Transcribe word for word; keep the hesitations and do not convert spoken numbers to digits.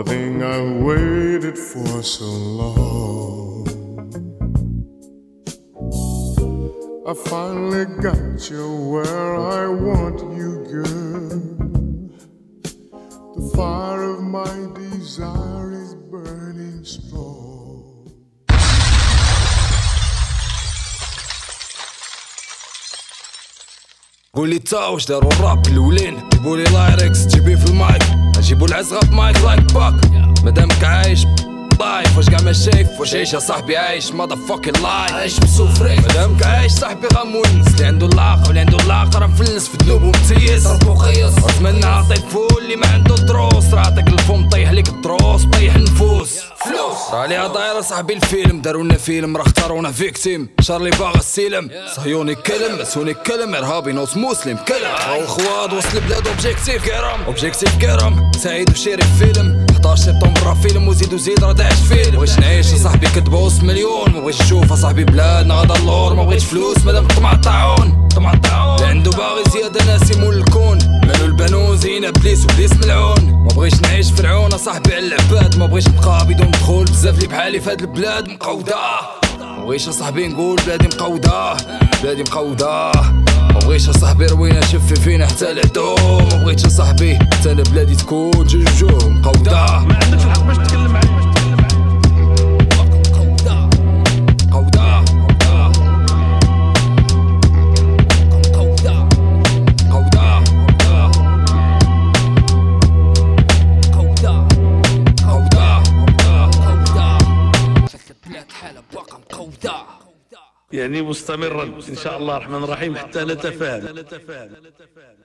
the thing I waited for so long. I finally got you where I want you, girl. The fire of my desire is burning strong. قولي تا واش دارو الراب الاولين؟ جيبولي لايركس تجيبيه في المايك، نجيبو العزغة بمايك لايك باك. مادامك عايش لايف واش قاع ما شايف واش عيش يا صاحبي عايش ماذا فاكين لايف عايش مسوفرين. مادامك عايش صاحبي غمونس اللي عنده اللاقة واللي عنده اللاقة راه مفلس في ذنوب ومتيس ضربو قيس. اتمنى عطي الفول اللي ما عنده دروس، راه عطاك الفم طيح ليك الدروس طيح النفوس فلوس. راه عليها دايرة صاحبي الفيلم، دارونا فيلم راه اختارونا فيكتيم. شارلي باغا السلم صهيوني كلم مسوني كلم ارهابي نوص مسلم كلم. راهو الخواد وصل بلاد اوبجيكتيف كيرام اوبجيكتيف كيرام سعيد وشيري فيلم. حداش سبتمبر راه فيلم وزيد وزيد راه داعش فيلم. مبغيتش نعيش صاحبي كتبه وسط مليون، مبغيتش نشوف صاحبي بلادنا غدا اللور. مبغيتش فلوس مادام طمع الطاعون طمع الطاعون. اللي عنده باغي زيادة ناس يمول الكون مالو البنون زينة بليس وبليس ملعون. مبغيتش نعيش فرعون صاحبي على العباد، مبغيتش نبقى بدون دخول بزاف لي بحالي فهاد البلاد مقودة. مبغيتش صاحبي نقول بلادي مقودة بلادي مقودة. مبغيتش صاحبي روينا شفي فينا حتى العدو. مبغيتش صاحبي حتى انا بلادي تكون جوجو مقودة. ما عندكش الحق باش تتكلم عليه. يعني مستمرا إن شاء الله الرحمن الرحيم حتى نتفاهم.